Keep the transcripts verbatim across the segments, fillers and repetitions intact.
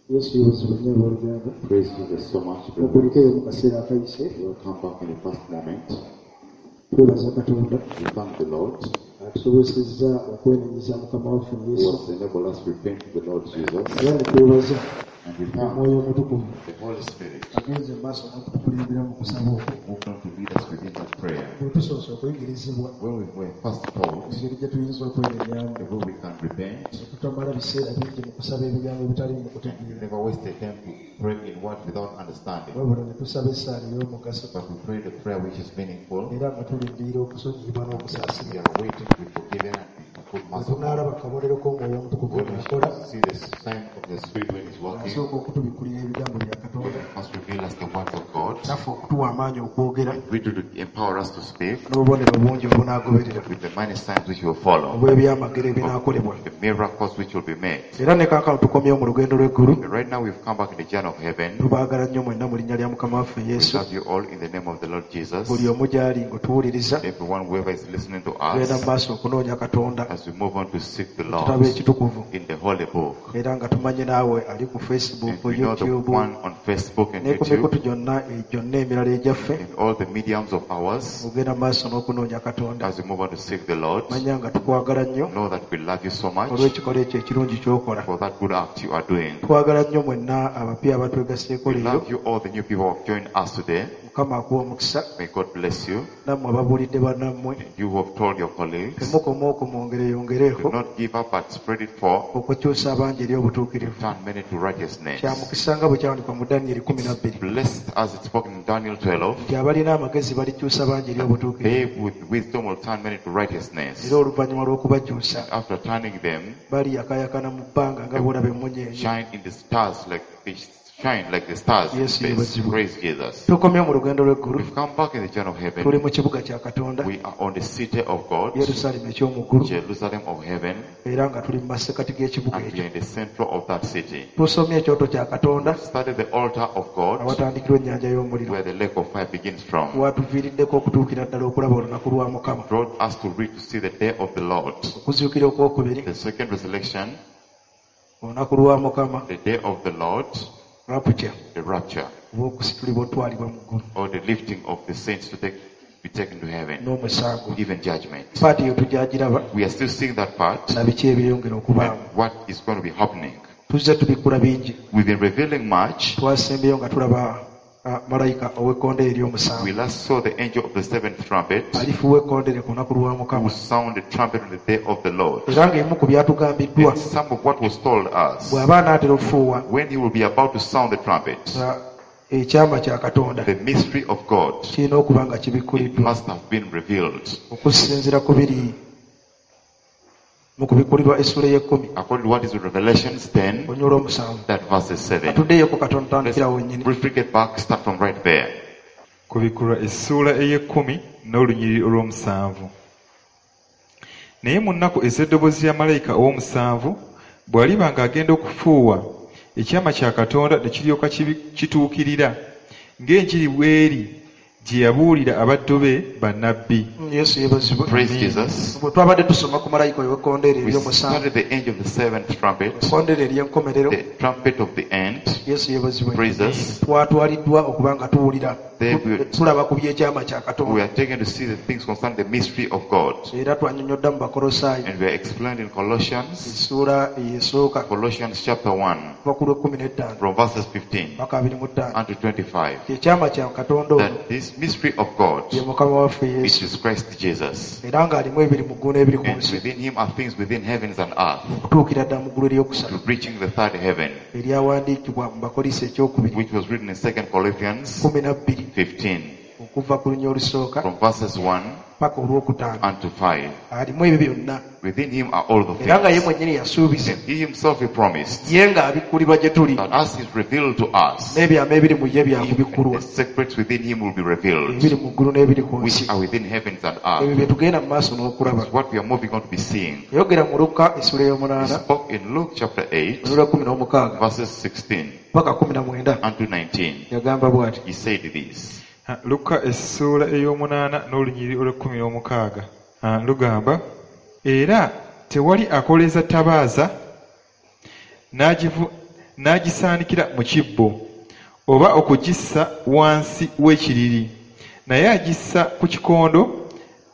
Yes, he was with me. Praise Jesus so much. We'll come back in the first moment. We We thank the Lord who has enabled us to repent to the Lord Jesus. And we thank the Holy Spirit who moved on to lead us within that prayer. When we were first taught the way we can repent, and never waste the time to pray in words without understanding. But we pray the prayer which is meaningful. We are waiting to be forgiven and be put mercy upon. When we see the sign of the Spirit when it's working, must reveal us the words of God. We do to empower us to speak with the many signs which will follow, the miracles which will be made. Right now we've come back in the journey of heaven. We love you all in the name of the Lord Jesus. Everyone, whoever is listening to us, as we move on to seek the Lord in the Holy Book. And we know the one on Facebook and YouTube and all the mediums of ours. As we move on to seek the Lord, know that we love you so much for that good act you are doing. We love you, all the new people who have joined us today. May God bless you. And you who have told your colleagues, do not give up but spread it forth. Turn many to righteousness. Blessed as it's spoken in Daniel twelve, they with wisdom will turn many to righteousness. And after turning them, shine in the stars like fish. Shine like the stars. Yes, yes, praise Jesus. We've come back in the journey of heaven. We are on the city of God, Jerusalem of heaven, and we are in the center of that city. We started the altar of God, where the lake of fire begins from. It brought us to read to see the day of the Lord, the second resurrection, the day of the Lord, the rapture, or the lifting of the saints to take, be taken to heaven, even judgment. We are still seeing that part, and what is going to be happening. We've been revealing much. We last saw the angel of the seventh trumpet who sounded the trumpet on the day of the Lord. And some of what was told us, when he will be about to sound the trumpet, the mystery of God, it must have been revealed. According to what is in Revelation ten, that verse seven. Let's briefly get back, start from right there. Kubikulwa essula ey'ekkumi n'olunyiriri olw'omusanvu. Naye mu nnaku ez'eddoboozi ya malayika ow'omusanvu bw'aliba ng'agenda okufuuwa, ekyama kya Katonda ne kiryoka kituukirira ng'enjiri bw'eri gye yabuulira abaddu be bannabbi. Praise Jesus. We started the angel of the seventh trumpet, the trumpet of the end. Praise us. Then we are taken to see the things concerning the mystery of God. And we are explained in Colossians, Colossians chapter one, from verses fifteen unto twenty-five, that this mystery of God is Jesus Christ Jesus. And within him are things within heavens and earth, to reaching the third heaven, which was written in Second Corinthians fifteen, from verses one unto five. Within him are all the things. And he himself he promised that as he is revealed to us, the secrets within him will be revealed, which are within heavens and earth. That's what we are moving on to be seeing. He spoke in Luke chapter eight, verses sixteen unto nineteen. He said this. Luka essula ey'omunaana n'olunyiriri olw'ekkumi n'omukaaga. Lugamba, era tewali akoleza ttabaaza n'agisaanikira mu kibbo oba okugissa wansi w'ekiriri, naye agissa ku kikondo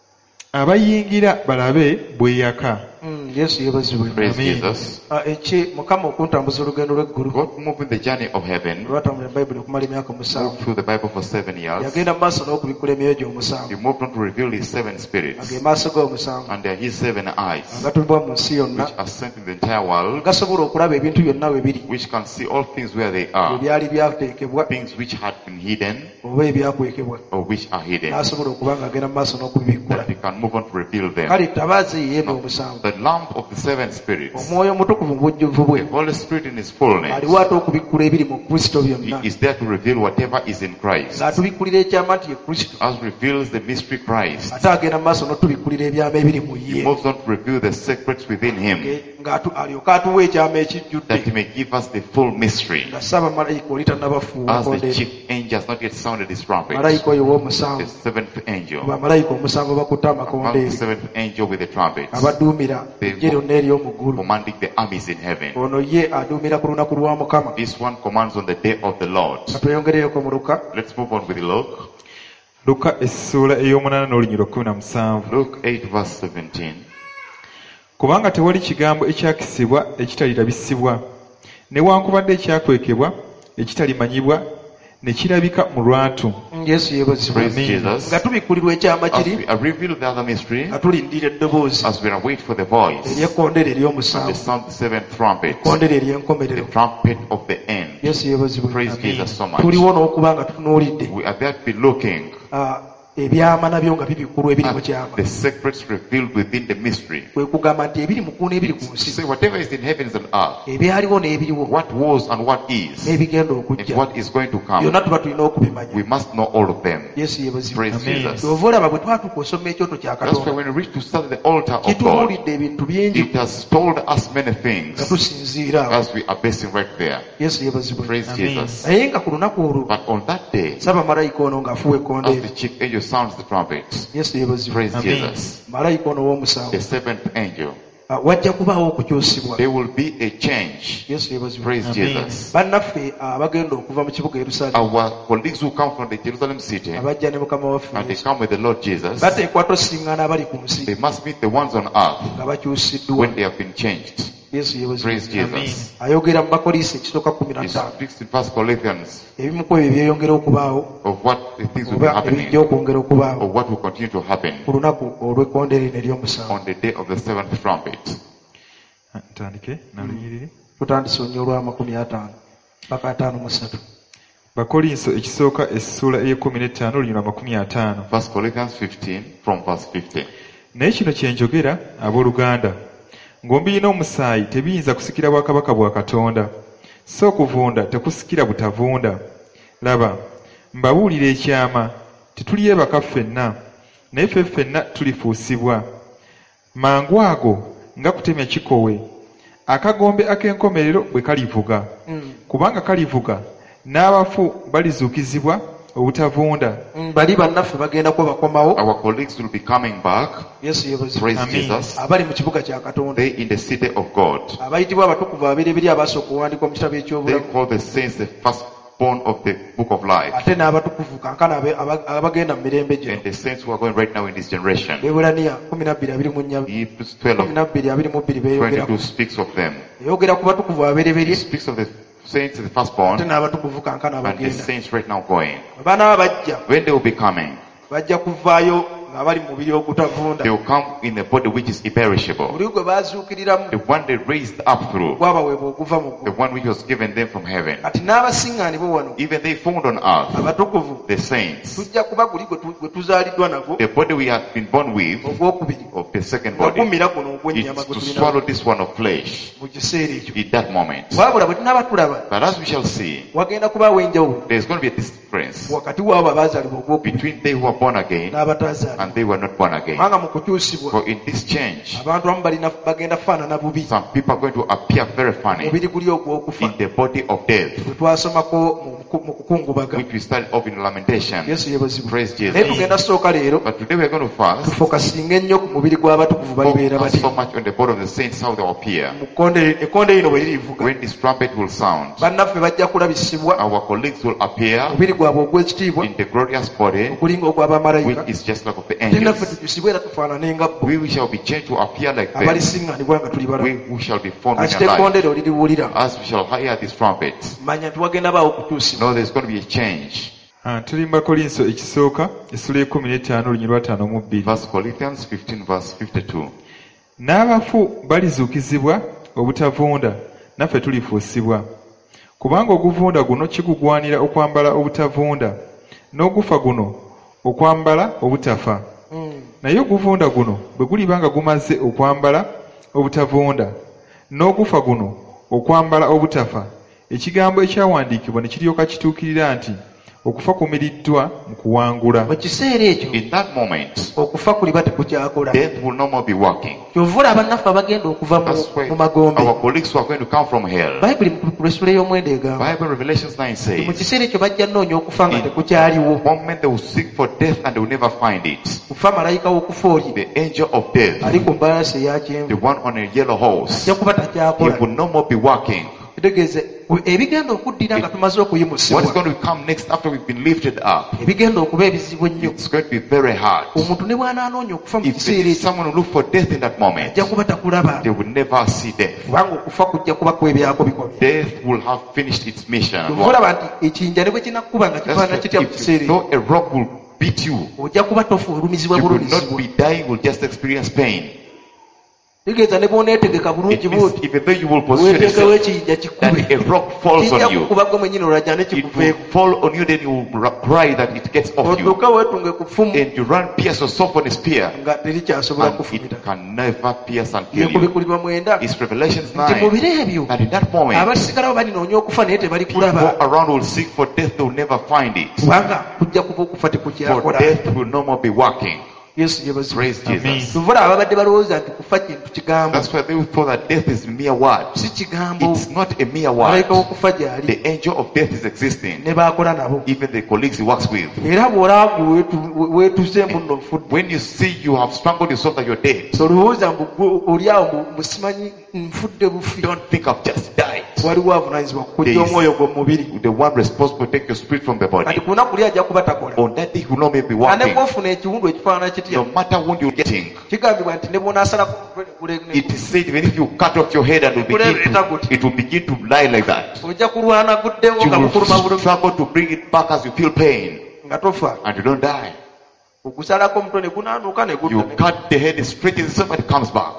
abayingira balabe bweyaka. Yesu yebazibwe. Praise Jesus. Eki Mukama okuntambuza olugendo lw'eggulu. God moving the journey of heaven. Lwatambula Bible okumala emyaka musanvu. Moved through the Bible for seven years. Yagenda maaso n'okubikkula emyoyo gy'omusanvu. He moved on to reveal his seven spirits. Age maaso g'omusanvu. And there are his seven eyes. Agatulibwa mu nsi yonna. Which are sent in the entire world. Gasobola okulaba ebintu byonna we biri. Which can see all things where they are. Ebyali byateekebwa. Things which had been hidden. Oba ebyakwekebwa. Or which are hidden. N'asobola okuba ng'agenda mu maaso n'okubibikkula. That he can move on to reveal them. Kale tabaazi ye n'omusanvu. The lamp of the seven spirits. Omwoyo omutukuvu mu bujjuvu bwe. The Holy Spirit in his fullness. Aliwo ate okubikkula ebiri mu Kristo byonna. He is there to reveal whatever is in Christ. Ng'atubikkulira ekyama nti ye Kristo. As reveals the mystery Christ. Ate agenda mu maaso n'otubikkulira ebyama ebiri mu ye. He moves on to reveal the secrets within him. Ng'alyoka atuwa ekyama ekijjudde. That he may give us the full mystery. Nga Ssaabamalayika oli tannabafuuwa As the kondere. chief angel has not yet sounded his trumpet. Malayika oyo w'omusanvu. The seventh angel. Bamalayika omusanvu bakutte Among the amakondeere. seventh angel with the trumpet. Abaduumira eggye lyonna ery'omu ggulu. Commanding the armies in heaven. Ono ye aduumira ku lunaku lwa Mukama. This one commands on the day of the Lord. Katweyongerereko mu Luka. Let's move on with Luke. Luka essuula ey'omunaana n'olunyiro kkumi na musanvu. Luke eight verse seventeen. Kubanga tewali kigambo ekyakisibwa ekitarirabisibwa, newankubadde ekyakwekebwa ekitalimanyibwa ne kirabika mu lwatu. Yesu yeebazibwe. Praise Jesus. Nga tubikkulirwa ekyama As kiri. we are revealed the other mystery. Nga tulindira eddoboozi. As we are wait for the voice. Ery'ekkondeere And the ery'omusanvu. sound of the seventh trumpet. Ekkondeere The ery'enkomerero. trumpet of the end. Yesu yeebazibwe. Praise Jesus so much. Tuliwo n'okuba nga tutunuulidde. We are there to be looking ebyama nabyo nga bibikkulwa ebiri mu at kyama. the secrets revealed within the mystery. Kwe kugamba nti ebiri mu ggulu n'ebiri ku nsi. Say whatever is in heavens and earth. Ebyaliwo n'ebiriwo. What was and what is. N'ebigenda And okujja. what is going to come. Byonna tuba tulina okubimanya. We must know all of them. Yesu yeebazibwe. Praise Jesus. Kyova olaba bwe twatuuka osoma ekyoto kya That's why Katonda. when we reach to start the altar of God, Kitubuulidde ebintu bingi it has told us many nga things tusinziira awo. as we are basing right there. Yesu yeebazibwe. Praise Jesus. Naye nga ku lunaku olwo But on that day, Ssaabamalayika ono ng'afuuwa as ekkondeere. the chief angel sounds the trumpet, Yesu yeebazibwe. praise Jesus. Malayika ono w'omusanvu. The seventh angel, Ah, wajja kubaawo okukyusibwa. there will be a change. Yesu yeebazibwe. Praise Jesus. Bannaffe abagenda okuva mu kibuga Yerusaalemi Our colleagues who come from the Jerusalem city abajja ne Mukama waffe and they Yesu come with the Lord Jesus, bateekwa tosiŋŋaana abali ku nsi they must meet the ones on earth nga bakyusiddwa. when they have been changed. Yesu yeebazibwe. Praise Jesus. Ayogera mu Bakoliisi ekisooka kumi na He ttaano. speaks in First Corinthians Ebimu ku ebyo byeyongera okubaawo of what the things will be oba happening, ebijja okwongera okubaawo or what will continue to happen ku lunaku olw'ekkondeere ery'omusanvu. on the day of the seventh trumpet. Ntandike na lunyiriri. Tutandise olwa makumi ataano mpaka ataano mu ssatu. Bakolinso ekisooka essuula ey'ekkumi n'ettaano olunyiro amakumi ataano. First Corinthians fifteen from verse fifty. Naye kino kye njogera abooluganda, ng'omubiri n'omusaayi tebiyinza kusikira bwakabaka bwa Katonda, so okuvunda tekusikira butavunda. Laba, mbabuulira ekyama, tetulyebaka ffenna, naye ffe ffenna tulifuusibwa. Mangu ago nga kutemya kikowe, akagombe ak'enkomerero bwe kalivuga. Kubanga kalivuga, n'abafu balizuukizibwa obutavunda. Bali bannaffe bagenda kuba bakomawo. Our colleagues will be coming back. Yesu yeebazibwe. Praise Jesus. Abali mu kibuga kya Katonda. They in the city of God. Abayitibwa abatukuvu abeereberi abasooka okuwandiikwa mu kitabo They eky'obulamu. call the saints the firstborn of the book of life. Ate n'abatukuvu kankana abe- aba- abagenda mu mirembe gino. And the saints who are going right now in this generation. Beebulaniya kumi na bbiri abiri mu nnya Hebrews kumi twelve na bbiri abiri mu bbiri beeyogerako. twenty-two speaks of them. Yogera ku batukuvu He abeereberi speaks of the saints, the ate firstborn, n'abatukuvu kankana and the abagenda. saints right now going. Abaana bajja When they will be coming, bajja kuvaayo nga bali mu mubiri ogutavunda. they will come in a body which is imperishable. Buli gwe baazuukiriramu The one they raised up through, gwabaweebwa okuva mu the ggulu. one which was given them from heaven. Kati n'abasiŋŋaanibwa wano Even they found on earth, abatukuvu the saints, tujja kuba guli gwe tu- gwe tuzaaliddwa nagwo the body we have been born with, ogwokubiri of the second nga body, gumira guno ogw'ennyama is gwe to tulina swallow this one of flesh mu kiseera ekyo. in that moment. Wabula bwe tunaaba tulaba But as we shall see, wagenda kubaawo enjawulo there's going to be a difference wakati w'abo abaazaalibwa ogwokubiri between they who are born again n'abataazaalibwa. and they who are not born again. Kubanga mu kukyusibwa For in this change, abantu abamu balina bagenda faanana bubi some people are going to appear very funny mubiri guli ogw'okufa in the body of death. gwe twasomako mu mu kukungubaga. which we started off in lamentation. Yesu yebazibwe. Praise Naye Jesus. tugenda sooka leero But today we are going to fast. tufokasinga ennyo ku mubiri gw'abatukuvu balibeera Focus bati. so much on the body of the saints, how they will appear. Mu kkonde ekkonde lino bwe lirivuga When this trumpet will sound, bannaffe bajja kulabisibwa our colleagues will appear omubiri gwabwe ogw'ekitiibwa in the glorious body, okulinga ogw'abamalayika which is just like of the ate naffe angels. tujusibwe era tufaanane nga bo We shall be changed to appear like them. abalisiŋŋaanibwa nga tuli balamu. We who shall be formed in Akite our life. ekkonde lyo liriwulira As we shall hear this trumpet, manya nti wagenda baawo okutuusibwa. no, there's going to be a change. Ah, tuli mu Bakolinso ekisooka essula ekumi n'ettaano olunyiri lwa ttaano mu bbiri. First Corinthians fifteen verse fifty-two. N'abafu balizuukizibwa obutavunda, naffe tulifuusibwa. Kubanga oguvunda guno kigugwanira okwambala obutavunda, n'ogufa guno okwambala obutafa. Naye oguvunda guno bwe guliba nga gumaze okwambala obutavunda, n'ogufa guno okwambala obutafa, ekigambo ekyawandiikibwa ne kiryoka kituukirira nti okufa kumiriddwa mu kuwangula. mu kiseera ekyo In that moment, okufa kuliba tekukyakola. death will no more be working. kyovula abannaffe abagenda okuva mu- That's why mu magombe. our colleagues who are going to come from hell. bayibuli mu lesula ey'omwenda egamba Bible Revelations nine mu says, kiseera ekyo bajja nnoonya okufa nga In- tekukyaliwo. one moment they will seek for death and they will never find it. kufa malayika w'okufa oli The angel of death, ali ku mbalasi the eyakyenvu one on a yellow horse, ajja kuba he takyakola. will no more be working. kitegeeze ebigenda okuddira nga tumaze What is okuyimusibwa going to come next after we've been lifted up? ebigenda okuba ebizibu ennyo. It's going to be very hard. omuntu ne bw'anaanoonya okufa mu If kiseera there is ekyo someone who look for death in that moment, ajja kuba takulaba they will never see death. kubanga okufa kujja kuba kwebyako bikomye. Death will have finished its mission. and work. olaba nti ekiyinja ne bwe kinakuba nga That's kifaanana why kitya mu if you kiseera ekyo know a rock will beat you, ojja kuba tofulumizibwa you will not bulumizibwa. be dying, will just experience pain. tegeeza ne bw'oneetegeka It bulungi means buuti even though you will position weeteekawo yourself, ekiyinja that kikube a rock falls kijja on you, kukuba gwe mwennyini olwajja ne it will kikuveeko. fall on you, then you will cry that it gets off you. odduka weetunge ku ffumu And you run, pierce yourself on a spear, nga terikyasobola and kufumita. it can never pierce and kill you. yekubikulibwa mwenda It's Revelations nti mu nine. biro ebyo That in that moment, abalisigalawo balinoonya okufa naye tebali people kulaba around will seek for death, they will never find it. kubanga kujja kuba okufa For tekukyakola. death will no more be working. yesu yebazibwe. Praise Jesus. tuvula ababadde balowooza nti kufa kintu kigambo. That's why they will thought that death is mere word. si kigambo. It's not a mere word. malayika w'okufa gy'ali The angel of death is existing. ne baakola nabo. Even the colleagues he works with. era bw'olaagu weetuze muno ofudde When you see you have strangled yourself that you're dead, tolowooza mbu gwe oli awo mbu- mbu simanyi nfudde bufi. don't think I've just died. waliwo avunaanyizibwa kukujja There is- omwoyo gwo mu mubiri. The one responsible to take your spirit from the kati body. ku lunaku luli ajja kuba takola. On that day he will not be ane working. bw'ofuna ekiwundu ekifaanana kitya. No matter what you're getting, kigambibwa nti ne bw'onaasala ku mutwe ne it is said even if you cut off your head and will begin to, it will begin to lie like that. ojja kulwana guddewo You nga bukuluma will bulumi struggle to bring it back as you feel pain nga tofa. and you don't die. ogusalako omutwe ne gunaanuuka ne You gudda. cut the head, it straightens itself and it comes back.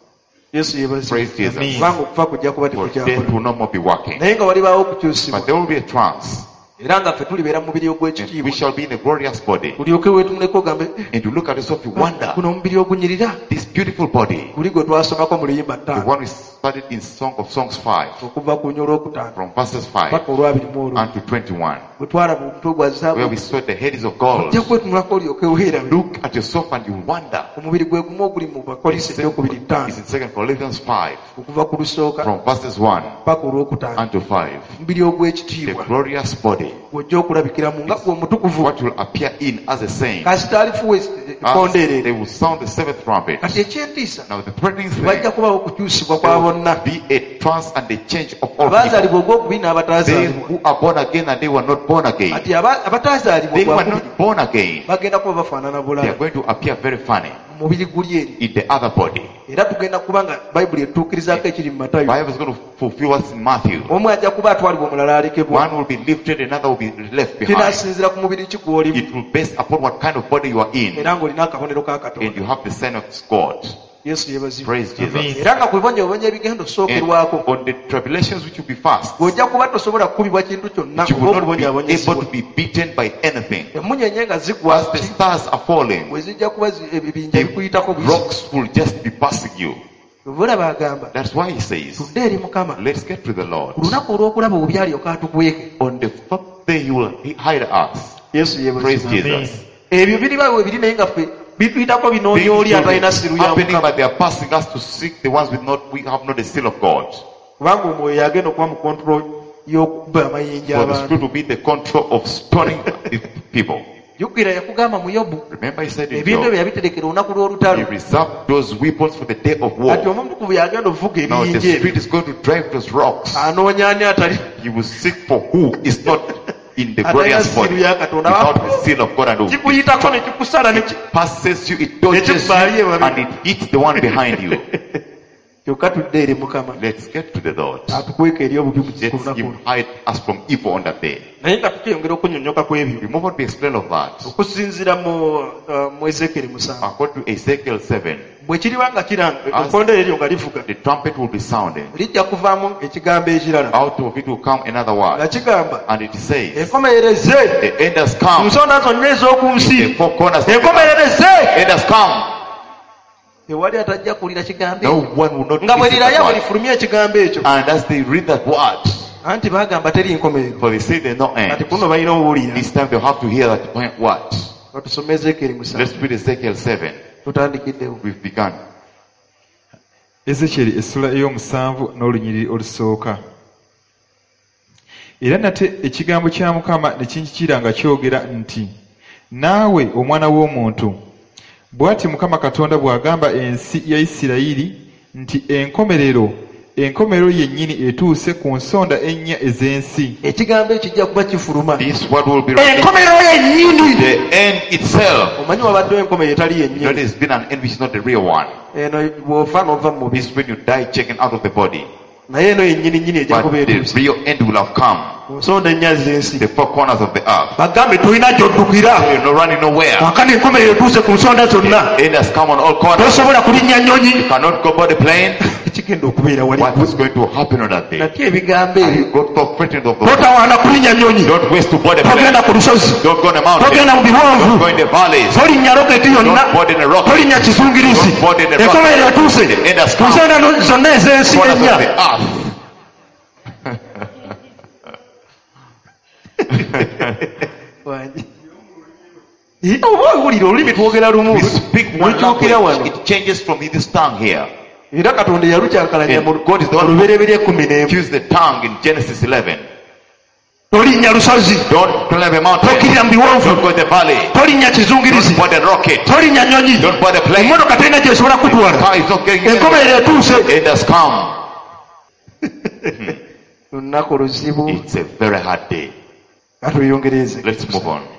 yesu yebazi. Praise Jesus. kubanga okufa kujja kuba For death tekukyakola. will no more be working. naye nga walibaawo okukyusibwa But there will be a trance. era nga ffe tulibeera mu mubiri And we ogw'ekitiibwa. shall be in a glorious body. kulyoke weetunuleko ogambe And you look at yourself, you wonder, guno omubiri ogunyirira this beautiful body, guli gwe twasomako mu luyimba the ttaano one we studied in Song of Songs five, okuva ku nyo olwokutaano from verses five paka olwabiri mu olwo unto twenty-one, bwe twalaba omutwe gwa where zaabu we saw the head is of gold. ojja kwetunulako olyoke weerabe. Look at yourself and you wonder. omubiri gwe gumu oguli mu bakolisi ekyokubiri ttaano It's in Second Corinthians five, okuva ku lusooka from verses one paka olwokutaano. unto five. omubiri The ogw'ekitiibwa glorious body, gw'ojja okulabikiramu nga gwe omutukuvu what will appear in as a saint. kasita alifuwa As ekkondeere. they will sound the seventh trumpet. kati ekyentiisa Now the threatening thing, bajja kubawo okukyusibwa there kwa will bonna be a trance and a change of all people. abaazaalibwa ogwokubiri They n'abataazaalibwa. who are born again and they were not born again. kati aba- abataazaalibwa They were gwakubiri not born again. bagenda kuba bafaanana They are bulala going to appear very funny mu mubiri guli eri. in the other body. era tugenda kuba nga bayibuli etuukirizaako ekiri mu matayo. Bible is going to fulfill what's in Matthew. omu ajja kuba atwalibwa omulala alekebwa. One will be lifted, another will be left behind. kinaasinzira ku mubiri ki gw'olimu It will base upon what kind of body you are in, era ng'olina akabonero ka and katonda. you have the sign of God. yesu yeebazibwe. Praise Jesus. era nga ku bibonyabonya ebigenda And osookerwako on the tribulations which will be fast, ng'ojja kuba tosobola kukubibwa kintu kyonna you kuba will not be able obubonyaabonyezibwa. to be beaten by anything. emunyenye nga zigwa As the stars are falling, bwe zijja kuba zi- ebibinja bikuyitako the buyisi. rocks will just be passing you. bulaba agamba That's why he says, tudde eri mukama let's get to the Lord. ku lunaku olw'okulaba obubi alyoka atukweke. On the fourth day he will hide us. yesu Praise yeebazibwe. Jesus. ebyo biribawo ebiri naye nga ffe bituyitako Things binoonya oli will atalina be siru ya happening, mukama. but they are passing us to seek the ones with not, we have not the seal of God. kubanga omwoyo yagenda okuba mu control y'okuba amayinja For the abantu. Spirit to be the control of stoning people. Jjukira yakugamba mu Yobu Remember he said in ebintu ebyo Job, yabiterekera olunaku he lw'olutalo. reserved those weapons for the day of war. Kati omuntu yagenda okuvuga Now the ebiyinja ebyo Spirit is going to drive those rocks. anoonya ani atali He will seek for who is not in the atalina glorious body, siiru ya Katonda. without the seal of God, and who Kikuyitako ne kikusala ne ki- passes you, it dodges you, Ekibbaali ewabi. and it hits the one behind you. kyokka tudde eri Mukama Let's get to the Lord. atukweka eri obubi mu Let's lunaku him luno. hide us from evil on that day. Naye nga tukiyongera okunyonnyoka ku ebyo We move on to explain of that. okusinziira mu uh, mu Ezekiel musanvu. According to Ezekiel seven, Bwe kiriba nga kiranga As- ekkondeere eryo nga livuga the trumpet will be sounding. lijja kuvaamu ekigambo ekirala Out of it will come another nga word. kigamba And it says, enkomerereze the end has mu come. nsonda zonna ez'oku nsi, The four corners of the earth. enkomerereze. End has come. Tewali atajja kuwulira kigambo No ekyo one will not nga bwe listen to liraya bwe that word. lifulumya ekigambo ekyo, And as they read that word, anti baagamba teri nkomerero. for they say there's no Kati end. kuno balina obuwulira. This time they'll have to hear that word. Batusome Ezekiel musanvu. Let's read Ezekiel seven. Tutandikiddewo. We've begun. Ezekyeri essula ey'omusanvu n'olunyiriri olusooka. Era nate ekigambo kya Mukama ne kinjikira nga kyogera nti, naawe omwana w'omuntu, bw'ati Mukama Katonda bw'agamba ensi ya Isirayiri nti enkomerero, enkomerero yennyini etuuse ku nsonda ennya ez'ensi. Ekigambo ekyo kijja kuba kifuluma. This word will be written. Enkomerero yennyini. The end itself. Omanyi wabaddewo enkomerero etali You know, yennyini. there's been an end which is not the real one. Eno bw'ofa n'ova mu mubiri. This is when you die checking out of the body. Naye eno yennyini nnyini ejja But kuba the etuuse. real end will have come. Ku nsonda ennya z'ensi. The four corners of the earth. Bagambe tolina gy'oddukira. You're not running nowhere. Kaakano enkomerero etuuse ku nsonda zonna. The end has come on all corners. Tosobola kulinnya nnyonyi. You cannot go by the plane. Ekigenda okubeera wali. What is going to happen on that day? Nati ebigambo And ebyo. you got so frightened of the Totawaana kulinnya nnyonyi. Don't waste to board the plane. Togenda ku lusozi. Don't go on the mountain. Togenda mu Don't biwonvu. go in the valleys. Tolinnya roketi Don't yonna. board in the rock. Tolinnya kisungirizi. Don't board in the Enkomerero rock. etuuse. The end has Ku come. nsonda zonna ez'ensi Corners of ennya. the earth. Wangi. Ye, oba owulira olulimi twogera lumu. We speak one Lukyukira wano. language. It changes from this tongue here. Era Katonda yalukyankalanya mu And God is the one who Olubereberye ekkumi n'emu. fused the tongue in Genesis eleven. Tolinnya lusozi. Don't climb a mountain. Tokkirira mu biwonvu. Don't go to the valley. Tolinnya kizungirizi. Don't board the rocket. Tolinnya nnyonyi. Don't board the plane. Emmotoka terina gy'esobola kutwala. Car is not getting Enkomerero etuuse. It has come. Lunaku luzibu. It's a very hard day. Katweyongereze. Let's move on.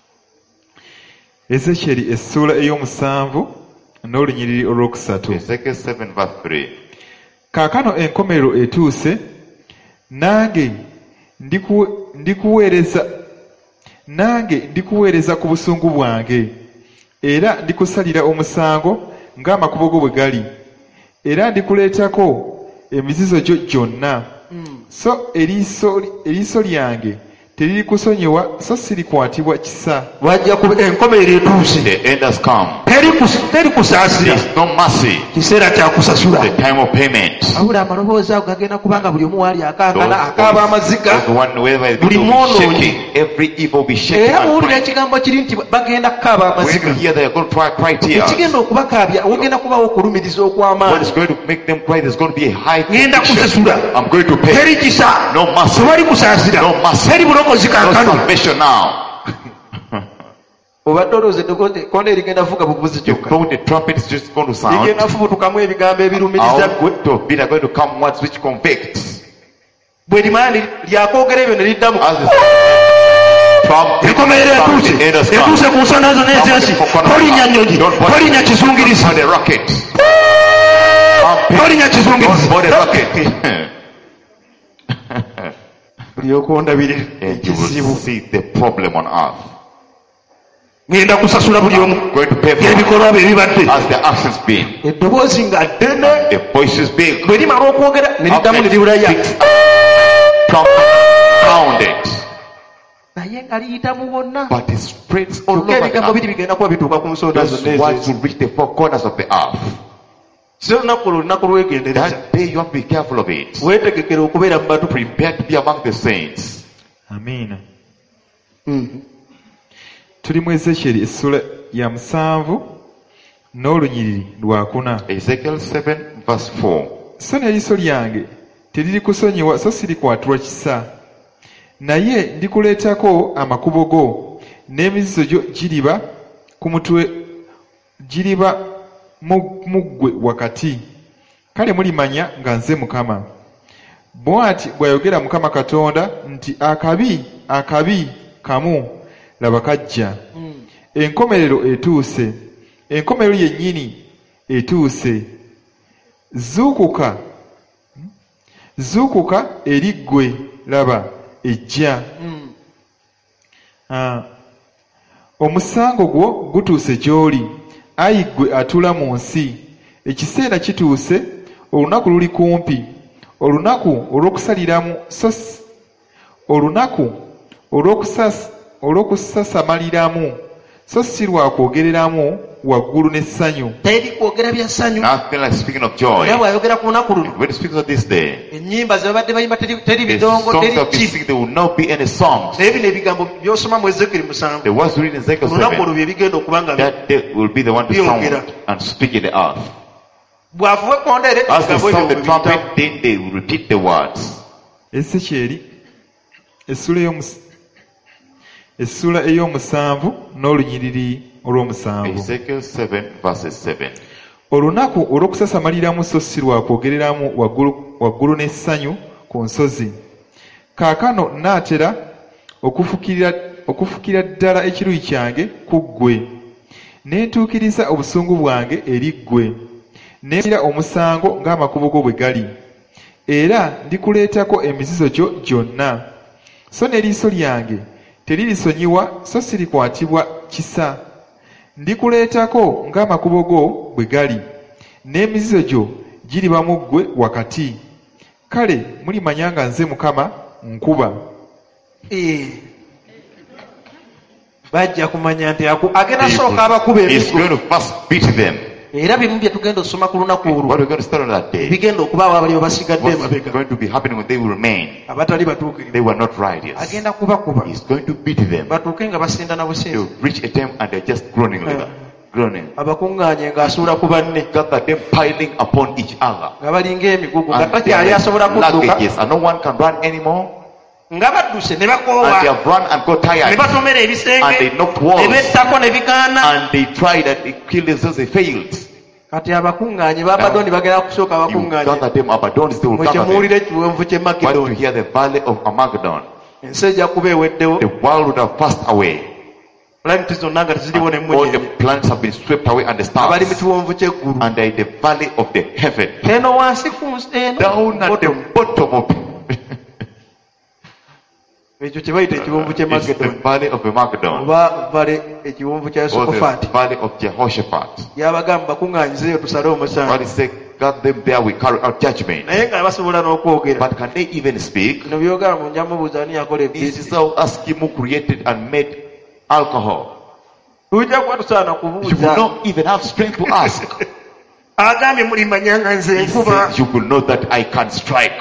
Ezekyeri essula ey'omusanvu n'olunyiriri olwokusatu. Ezekiel seven verse three. Kaakano enkomerero etuuse, nange ndiku- ndikuweereza nange ndikuweereza ku busungu bwange, era ndikusalira omusango ng'amakubo go bwe gali, era ndikuleetako emizizo gyo gyonna. So eriiso eriiso lyange teriri kusonyiwa, so sirikwatibwa kisa. Wajja kuba enkomerero etuuse. The end has come. Teri kus- teri kusaasira. There's no mercy. Kiseera kya kusasula. The time of payment. Wabula amaloboozi ago gagenda kubanga buli omu waali Those- akankana akaaba amaziga. those one wherever Buli people will be mwonoonyi. shaking. Every evil will be shaking. Era and bw'owulira crying. ekigambo kiri nti bagenda kukaaba When amaziga. you hear that you're going to try, cry tears. Ekigenda okubakaabya ogenda kubawo okulumiriza What okw'amaanyi. is going to make them cry? There's going to be a high Ngenda conviction. kusasula. I'm going to pay. Teri kisa. No mercy. Tewali kusaasira. No mercy. Teri bulokozi No kankano. salvation now. Obadde olowooza ekkonde erigenda kuvuga buvuzi You kyokka. thought the trumpet is just going to sound. Ligenda kufubutukamu ebigambo ebirumiriza ggwe. Out of it are going to come words which convict. Bwe limanya lyakwogera ebyo ne liddamu. As the trumpet, Enkomerero etuuse. trumpet, it has come. Etuuse ku nsonda zonna ez'ensi. Tolinnya nnyonyi. Don't bother- Tolinnya kizungirizi. Don't bother the rocket. Tolinnya Don't kizungirizi. bother the rocket. Buli okondabire And you ekizibu. will see the problem on earth. Ngenda kusasula buli omu. Going to pay for Ebikolwa bye ebibadde. as the actions been. Eddoboozi nga ddene. The voice is big. Bwe limala okwogera ne liddamu ne liwulaya. Trumpet sounded. Naye nga liyita mu bonna. But it spreads all Kyokka over ebigambo the biri earth. bigenda kuba bituuka ku nsonda Those zonna words ezo. will reach the four corners of the earth. Si olunaku olwo olunaku lwegendereza. That day you have to be careful of it. Weetegekere okubeera mu batupu. Prepare to be among the saints. Amiina. Mhm. Tuli mu Ezekyeri essula ya musanvu n'olunyiriri lwakuna. Ezekiel seven verse four. So n'eriiso lyange teriri kusonyiwa, so sirikwatirwa kisa. naye ndikuleetako amakubo go n'emizizo gyo giriba ku mutwe giriba muggwe wakati, kale mulimanya nga nze Mukama. Bw'ati bw'ayogera Mukama Katonda nti akabi akabi kamu laba kajja, enkomerero etuuse, enkomerero yennyini etuuse. Zuukuka zuukuka eri ggwe, laba ejja. Ah, omusango gwo gutuuse gy'oli, ayi ggwe atula mu nsi. Ekiseera kituuse, olunaku luli kumpi, olunaku olw'okusaliramu so olunaku olw'okusasamaliramu so si lwa kwogereramu waggulu n'essanyu. Teri kwogera bya ssanyu. Nothing like speaking of joy. Naye bw'ayogera ku lunaku luno, When he speaks of this day, ennyimba ze babadde bayimba teri teri the bidongo, songs teri that we ki. sing, there will not be any songs. Naye bino ebigambo by'osoma mu Ezekiel musanvu, The words read in Ezekiel olunaku olwo seven, bye bigenda okuba nga that day will be the one to sound and speak in the earth. bw'avuba ekkonda era As they ebigambo sound the ebyo trumpet, biyitamu. then they will repeat the words. Ezekyeri essula ey'omus essula ey'omusanvu n'olunyiriri olw'omusanvu. Ezekiel seven verses seven. Olunaku olw'okusasamaliramu so si lwa kwogereramu waggulu waggulu n'essanyu ku nsozi. Kaakano naatera okufukirira okufukira ddala ekiruyi kyange ku ggwe, ne ntuukiriza obusungu bwange eri ggwe, ne mpulira omusango ng'amakubo go bwe gali, era ndikuleetako emizizo gyo gyonna, so n'eriiso lyange teririsonyiwa so sirikwatibwa kisa. Ndikuleetako ng'amakubo go bwe gali, n'emizizo gyo giriba mu ggwe wakati, kale mulimanya nga nze Mukama nkuba. Eh. Bajja kumanya nti aku agenda sooka abakuba He's ebigo, going to first beat them. era bimu bye tugenda osoma ku lunaku What olwo are we going to start on that day? bigenda okubaawo abali basigadde What's emabega, going to be happening when they will remain? abatali batuukirivu. They were not righteous. Agenda kubakuba He's going to beat them. batuuke nga basinda na They'll businzi, reach a time and they're just groaning like that. Groaning. abakuŋŋaanye ng'asuula ku banne, Gather them piling upon each other. nga balinga emigugu, nga And they takyali asobola are kudduka, luggages and no one can run anymore. nga badduse ne And they bakoowa, have run and got ne tired. batomera And ebisenge, they knocked ne walls. bettako ne bikaana. And they tried and they killed themselves, they failed. Kati abakuŋŋaanye babadoni bagenda kusooka You abakuŋŋaanye gather them up, but don't still mwe gather them. kyemuwulira ekiwonvu ky'e Once you Magedoni, hear the valley of Armageddon, ensi ejja kuba eweddewo, the world would have passed away. planeti zonna nga teziriwo And all the n'emmunyeenye, planets have been swept away and the abali mu stars. kiwonvu ky'eggulu, And they're in the valley of the heaven. eno wansi ku nsi eno Down at the bottom. bottom of ekyo kye bayita ekiwonvu ky'e It's the Magedoni, valley of Armageddon. oba vale ekiwonvu kya Or the Yekosafaati. valley of Jehoshaphat. Yabagamba bakuŋŋaanyizeeyo tusale God omusango, said, got them there, we carry out judgment. naye nga basobola n'okwogera. But can they even speak? Bino byogera mu nja mubuuza ani yakola This ebbiisi. is how ask him who created and made alcohol. Tujja kuba tusaana You will kubuuza. not even have strength to ask. Agambye mulimanya nga nze He nkuba. said, you will know that I can strike.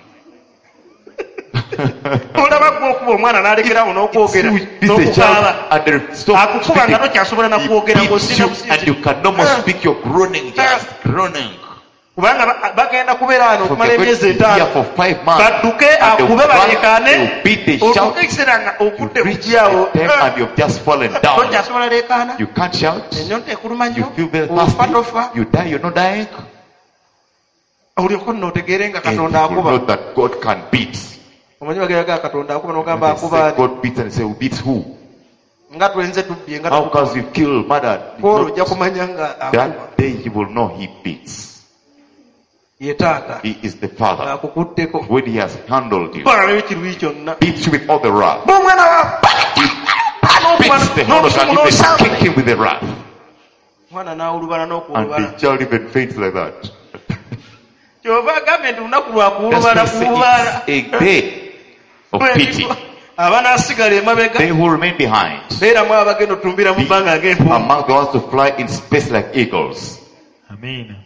Olaba gw'okuba omwana n'alekerawo n'okwogera This is a n'okukaaba. child and they stop Akukuba nga speaking. tokyasobola na He kwogera beats ng'osina you and you businzi. can no more speak your groaning, just groaning. Kubanga ba- bagenda kubeera wano For okumala they're going emyezi to be here etaano. for five months. Badduke And they will akube run, balekaane. they will beat, they shout. Okutuuka ekiseera nga You okudde reach kugyawo. a time and you've just fallen down. Tokyasobola leekaana. You can't shout. Ennyonta ekuluma You nnyo. feel very Ofa thirsty. tofa. You die, you're not dying. Olyoka nno otegeere nga And you Katonda will akuba. know that God can beat. Omanyi bageraga Katonda akuba When n'ogamba they akuba say ani? God beats and they say, who beats who? Nga twenze tubbye nga How tukuba. comes you kill, murdered? Paul ojja kumanya nga akuba. That day you will know he beats. Ye taata. He is the Father. Akukutteko. When he has handled you, Balabe ekiruyi kyonna. beats you with all the wrath. Bw'omwana wa Beats the whole of that, even n'omusanga. kick him with the wrath. Omwana n'awulubala And n'okuwulubala. the child even faints like that. Kyova agambye nti lunaku lwa That's kuwulubala why I say kuwulubala. it's a day of pity. Abanaasigala emabega They who remain behind, beeramu abagenda otumbira mu bbanga ng'empungu. among the ones to fly in space like eagles. Amiina.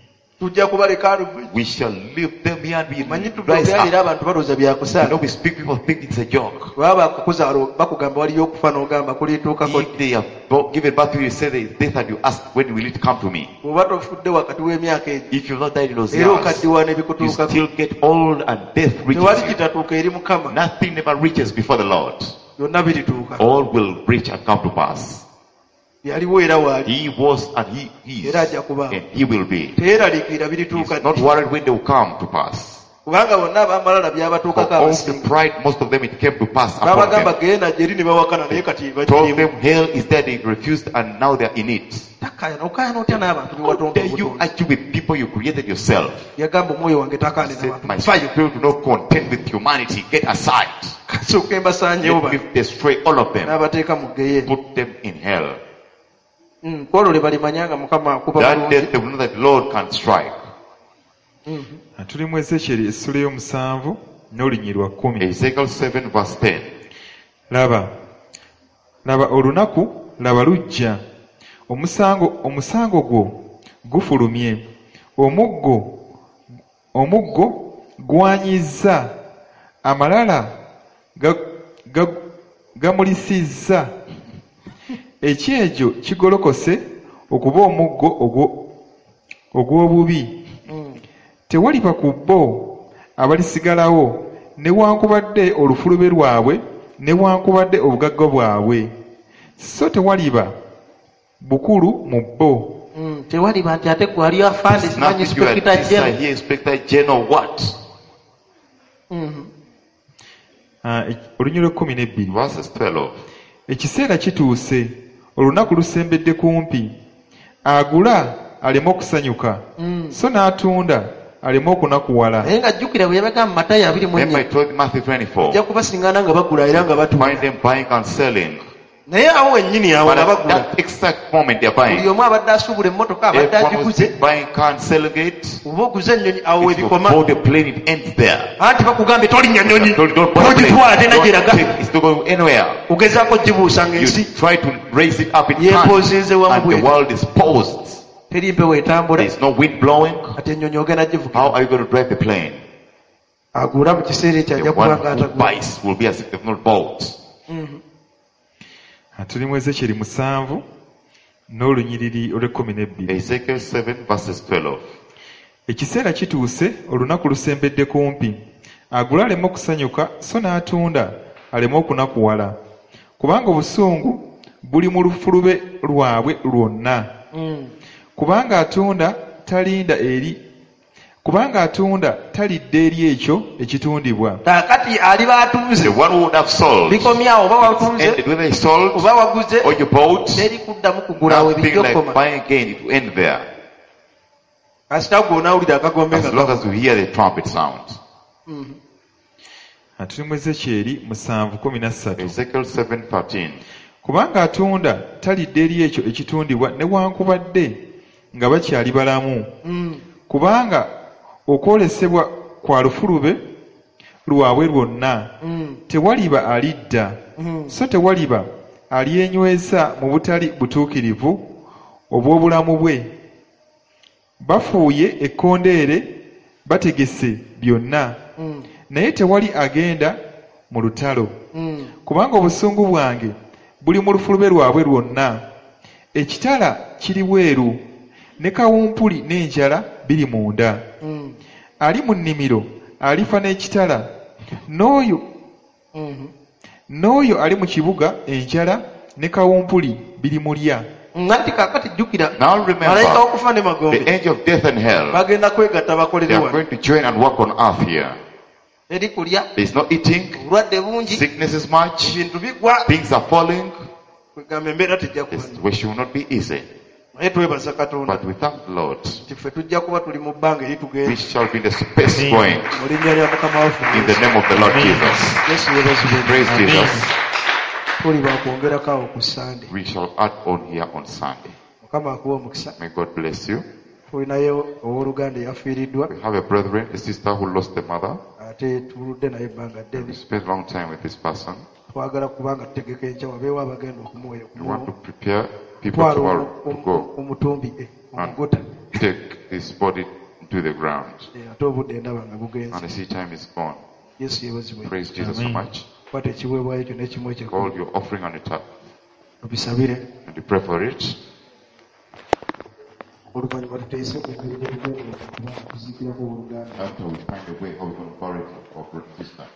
tujja kubaleka we shall leave them here and we manyi will rise tubyalira up. abantu balooza You byakusaana know, we speak, people think it's a joke. baba bakukuzaala bakugamba waliyo okufa n'ogamba kulituukako If they have bo- given birth to you, you say there is death, and you ask, when will it come to me? bw'oba tofudde wakati w'emyaka egi If you've not died in those era years, okaddiwa you n'ebikutuukako still get old and death tewali reaches you. kitatuuka eri mukama Nothing never reaches before the Lord. byonna birituuka All will reach and come to pass. yaliwo era waali He was and he is era ajja kuba and he will be. teeraliikirira birituuka He's not worried when they will come to pass. kubanga bonna abamalala For byabatuukako all the abasinga pride, most of them it came to pass upon babagamba them. genda gyeri ne bawakana naye kati Told bakirimu them hell is there, they refused and now they are in it. takayana okaayana otya n'abantu How bewatonda dare you obutonda argue with people you created yourself? yagamba omwoyo wange takaane Said, my n'abantu spirit do not contend with humanity. Get aside. kasooka embasaanyewo Let me bano destroy all of them. n'abateeka mu geyeeni Put them in hell. kwolwo le balimanyanga mukama akuba That bulungi death they will know that the Lord can strike. tuli mu Ezekyeri essula y'omusanvu n'olunyiri lwa kkumi. Ezekiel seven verse ten. laba laba olunaku laba lujja, omusango omusango gwo gufulumye, omuggo omuggo gwanyizza, amalala ga- ga- gamulisizza, ekyejo kigolokose okuba omuggo ogwo- ogw'obubi. Tewaliba ku bo abalisigalawo, newankubadde olufulube lwabwe, newankubadde obugagga bwabwe, so tewaliba bukulu mu bo. Mm, tewaliba nti ate gwali afande It's simanyi not that you are spekita this, jeno uh, here, Inspector General, what? Ah, e- olunyiri lw'ekkumi n'ebbiri. Verses twelve. Ekiseera kituuse, olunaku lusembedde kumpi, agula aleme okusanyuka, so n'atunda aleme okunakuwala. naye nga jjukira bwe yabaga mu matayo abiri mu Remember I ennya told Matthew twenty-four. ojja kubasiŋŋana nga bagula era nga batunda Find them buying and selling. naye awo wennyini awo But nga at bagula that exact moment they are buli buying. omu abadde asuubula emmotoka abadde Everyone was agiguze buying car and selling it. oba oguze ennyonyi awo If you ebikoma bought a plane, it ends there. anti bakugambye tolinnya nnyonyi Don't, don't buy a plane. togitwala tena Don't gyeraga take- It's not going anywhere. ogezaako gibuusa You ng'ensi try to raise it up, it yeepoozinze can't. wamu And the bwe world is paused. teri mpewo etambula There's no wind blowing. ati ennyonyi ogenda givuga How are you going to drive the plane? agula mu kiseera ekyo ajja The kuba one nga who atagula buys will be as if they've not bought. Ah, tuli mu Ezekyeri musanvu n'olunyiriri olw'ekkumi n'ebbiri. Ezekiel seven verses twelve. Ekiseera kituuse, olunaku lusembedde kumpi, agula aleme okusanyuka, so n'atunda aleme okunakuwala, kubanga obusungu buli mu lufulube lwabwe lwonna. Kubanga atunda talinda eri kubanga atunda talidde eri ekyo ekitundibwa. kaakati ali baatunze The one who would have sold, bikomyawo oba watunze ended whether he sold oba waguze or you bought, teri kuddamu kugulawo nothing ebijja like okukoma buying again, it will end there. kasita gwe onaawulira akagombe As nga long gava. as you hear the trumpet sound. Ah, tuli mu Ezekyeri musanvu kkumi na ssatu. Ezekiel seven thirteen. Kubanga atunda talidde eri ekyo ekitundibwa newankubadde nga bakyali balamu. Kubanga okwolesebwa kwa lufulube lwabwe lwonna, tewaliba alidda, so tewaliba alyenyweza mu butali butuukirivu obw'obulamu bwe. Bafuuye ekkondeere, bategese byonna, naye tewali agenda mu lutalo. Kubanga obusungu bwange buli mu lufulube lwabwe lwonna, ekitala kiri bweru, ne kawumpuli n'enjala biri munda. Ali mu nnimiro alifa n'ekitala, n'oyo n'oyo ali mu kibuga enjala ne kawumpuli birimulya. nati kaakati jjukira Now malayika remember, w'okufa ne the magombe angel of death and hell, bagenda kwegatta they bakolere are wano going to join and work on earth here. eri kulya There is no eating, obulwadde bungi sickness is much, ebintu bigwa things are falling. kwegamba embeera tejja The kuba situation will not be easy. naye twebaza katonda But we thank the Lord. nti ffe tujja kuba tuli mu bbanga eri We tugenda shall be in the space Amen. going mu linnya lya mukama waffe in the name of the Lord Jesus. yesu yebazibwe Praise Amen. Jesus. tuli bakwongerako awo ku sande We shall add on here on Sunday. mukama akuwa omukisa May God bless you. tulinayo owooluganda eyafiiriddwa We have a brethren, a sister who lost their mother. ate tuludde naye ebbanga We ddene spent a long time with this person. twagala kubanga tutegeka enkya wabeewo abagenda okumuwe We want to prepare people twala tomorrow to go omutumbi and omuguta take his body to the ground. Eh, ate obudde ndaba nga And bugenze. the seed time is gone. Yesu yeebazibwe. Praise Jesus so Amen. much. Kwata ekiweebwayo kyonna ekimu All ekyekulu your offering on the top. obisabire And you pray for it. oluvannyuma tuteese ku ngeri gy'ebigenda okuba okuziikirako owooluganda After we find a way how we're going to bury it or sister.